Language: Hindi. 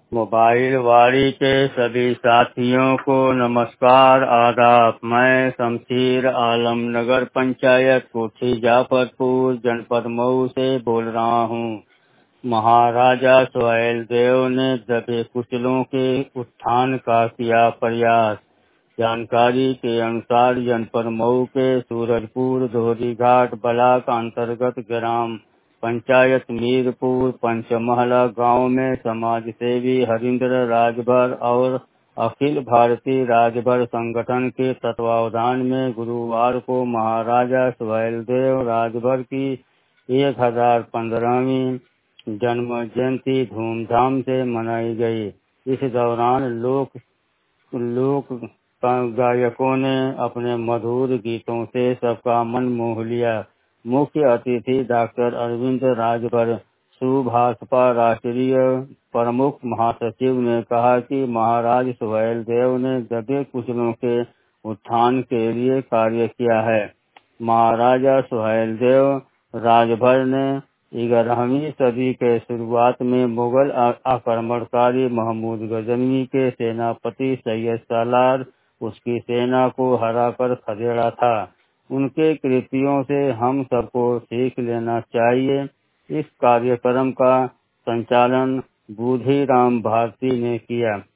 मोबाइल वाड़ी के सभी साथियों को नमस्कार आदाब। मैं शमशीर आलम नगर पंचायत कोठी जाफरपुर जनपद मऊ से बोल रहा हूँ। महाराजा सुहेल देव ने दबे कुचलों के उत्थान का किया प्रयास। जानकारी के अनुसार जनपद मऊ के सूरजपुर दोहरी घाट ब्लॉक अंतर्गत ग्राम पंचायत मीरपुर पंचमहला गांव में समाज सेवी हरिंद्र राजभर और अखिल भारतीय राजभर संगठन के तत्वावधान में गुरुवार को महाराजा सुहेल देव राजभर की 1015वीं जन्म जयंती धूमधाम से मनाई गई। इस दौरान लोक गायकों ने अपने मधुर गीतों से सबका मन मोह लिया। मुख्य अतिथि डॉक्टर अरविंद राजभर सुभाषपा राष्ट्रीय प्रमुख महासचिव ने कहा कि महाराज सुहेल देव ने दबे कुचलों के उत्थान के लिए कार्य किया है। महाराजा सुहेल देव राजभर ने 11वीं सदी के शुरुआत में मुगल आक्रमणकारी महमूद गजनवी के सेनापति सैयद सालार उसकी सेना को हराकर खदेड़ा था। उनके कृतियों से हम सबको सीख लेना चाहिए। इस कार्यक्रम का संचालन बुधिराम भारती ने किया।